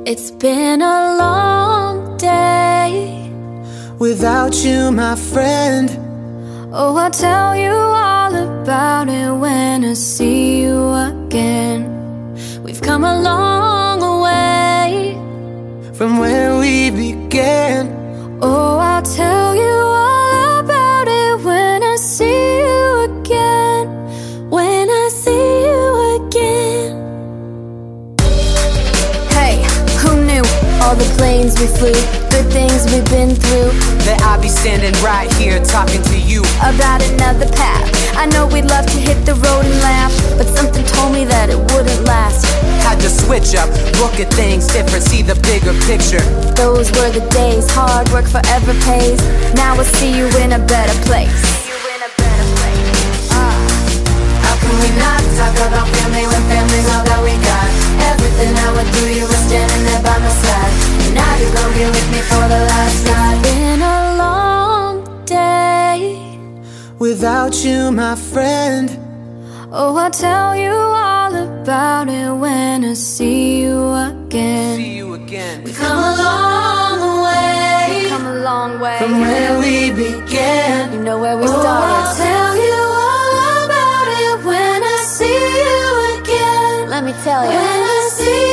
It's been a long day without you, my friend. Oh, I'll tell you all about it when I see you again. We've come a long way from where we began. Oh, I'll tell you all about it when I see you again. When I see you again. Hey, who knew all the planes we flew, good things we've been through, that I'd be standing right here talking to you about another path. I know we'd love to hit the road and laugh, but something told me that it wouldn't last. Had to switch up, look at things different, see the bigger picture. Those were the days, hard work forever pays. Now I see you in a better place. How can we not talk about family when family's all that we got? Everything I would do, you were standing there by my side. And now you're gonna be with me for the last ride. It's been a long day without you, my friend. Oh, I'll tell you all about it when I see you again. See you again. We've come a long way. We've come a long way from where we began. You know where we started. I'll tell you all about it when I see you again. Let me tell you. When I see